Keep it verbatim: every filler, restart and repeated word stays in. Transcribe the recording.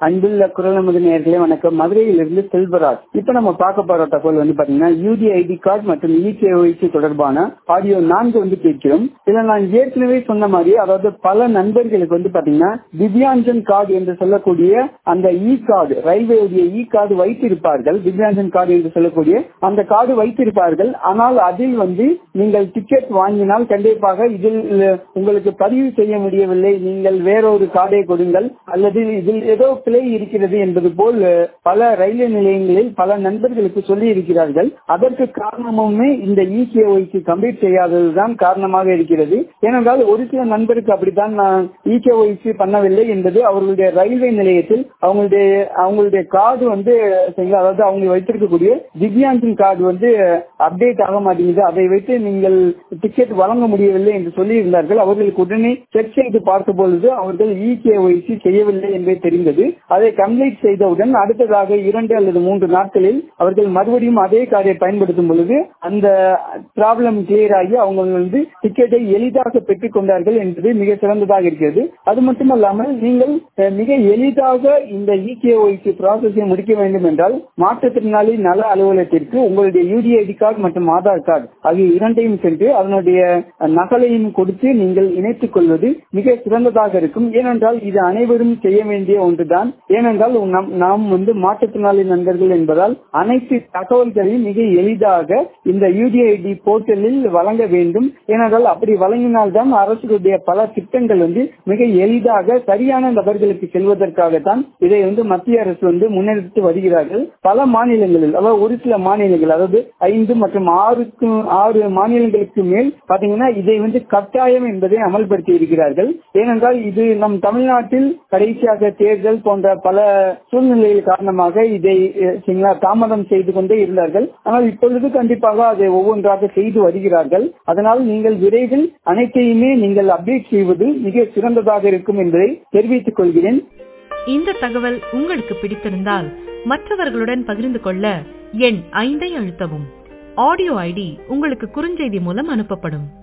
அன்புள்ள குரல் நமது நேயர்களே வணக்கம். மதுரையிலிருந்து செல்வராஜ். இப்ப நம்ம பார்க்க போற தகவல் வந்து பாத்தீங்கன்னா யூடிஐடி கார்டு மற்றும் இகேஒய்சி தொடர்பான ஆடியோ நான்கு வந்து கேட்கிறோம். இதுல நான் ஏற்கனவே சொன்ன மாதிரி, அதாவது பல நண்பர்களுக்கு வந்து பாத்தீங்கன்னா திவ்யாஞ்சன் கார்டு என்று சொல்லக்கூடிய அந்த இ கார்டு, ரயில்வேயுடைய இ கார்டு வைத்திருப்பார்கள். திவ்யாஞ்சன் கார்டு என்று சொல்லக்கூடிய அந்த கார்டு வைத்திருப்பார்கள். ஆனால் அதில் வந்து நீங்கள் டிக்கெட் வாங்கினால் கண்டிப்பாக இதில் உங்களுக்கு பதிவு செய்ய முடியவில்லை, நீங்கள் வேறொரு கார்டை கொடுங்கள் அல்லது இதில் ஏதோ பிழை இருக்கிறது என்பது போல் பல ரயில்வே நிலையங்களில் பல நண்பர்களுக்கு சொல்லி இருக்கிறார்கள். அதற்கு காரணமுமே இந்த இகேஒய்சி கம்ப்ளீட் செய்யாததுதான் காரணமாக இருக்கிறது. ஏனென்றால் ஒரு சில நண்பருக்கு அப்படித்தான் நான் இகேஒய்சி பண்ணவில்லை என்பது அவர்களுடைய ரயில்வே நிலையத்தில் அவங்களுடைய அவங்களுடைய கார்டு வந்து, அதாவது அவங்க வைத்திருக்கக்கூடிய திவ்யாங்கின் கார்டு வந்து அப்டேட் ஆக மாட்டேங்குது, அதை வைத்து நீங்கள் டிக்கெட் வழங்க முடியவில்லை என்று சொல்லி இருந்தார்கள். அவர்களுக்கு உடனே செக் செய்து பார்த்த பொழுது அவர்கள் இகேஒய்சி செய்யவில்லை என்பதை தெரிந்தது. அதை கம்ப்ளீட் செய்தவுடன் அடுத்ததாக இரண்டு அல்லது மூன்று நாட்களில் அவர்கள் மறுபடியும் அதே கார்டை பயன்படுத்தும் பொழுது அந்த ப்ராப்ளம் கிளியர் ஆகி அவங்க வந்து டிக்கெட்டை எளிதாக பெற்றுக் கொண்டார்கள் என்பது மிக சிறந்ததாக இருக்கிறது. அது மட்டுமல்லாமல் நீங்கள் மிக எளிதாக இந்த இகேஒய்சி ப்ராசஸை முடிக்க வேண்டும் என்றால் மாற்றுத்திறனாளி நல அலுவலகத்திற்கு உங்களுடைய யூடிஐடி கார்டு மற்றும் ஆதார் கார்டு ஆகிய இரண்டையும் சென்று அதனுடைய நகலையும் கொடுத்து நீங்கள் இணைத்துக் கொள்வது மிக சிறந்ததாக இருக்கும். ஏனென்றால் இது அனைவரும் செய்ய வேண்டிய ஒன்றுதான். ஏனென்றால் நாம் வந்து மாற்றுத்திறனாளி நண்பர்கள் என்பதால் அனைத்து தகவல்களையும் மிக எளிதாக இந்த யூடிஐடி போர்ட்டலில் வழங்க வேண்டும். ஏனென்றால் அப்படி வழங்கினால்தான் அரசுடைய பல திட்டங்கள் வந்து மிக எளிதாக சரியான நபர்களுக்கு செல்வதற்காகத்தான் இதை வந்து மத்திய அரசு வந்து முன்னெடுத்து வருகிறார்கள். பல மாநிலங்களில், அதாவது ஒரு சில மாநிலங்கள், அதாவது ஐந்து மற்றும் ஆறுக்கு ஆறு மாநிலங்களுக்கு மேல் பாத்தீங்கன்னா இதை வந்து கட்டாயம் என்பதை அமல்படுத்தி இருக்கிறார்கள். ஏனென்றால் இது நம் தமிழ்நாட்டில் கடைசியாக தேர்தல் போன்ற பல சூழ்நிலைகள் காரணமாக இதை தாமதம் செய்து கொண்டே இருந்தார்கள். ஆனால் இப்பொழுது கண்டிப்பாக அதை ஒவ்வொன்றாக செய்து வருகிறார்கள். அதனால் நீங்கள் விரைவில் அனைத்தையுமே நீங்கள் அப்டேட் செய்வது மிக சிறந்ததாக இருக்கும் என்பதை தெரிவித்துக் கொள்கிறேன். இந்த தகவல் உங்களுக்கு பிடித்திருந்தால் மற்றவர்களுடன் பகிர்ந்து கொள்ள எண் ஐந்தை அழுத்தவும். ஆடியோ ஐடி உங்களுக்கு குறுஞ்செய்தி மூலம் அனுப்பப்படும்.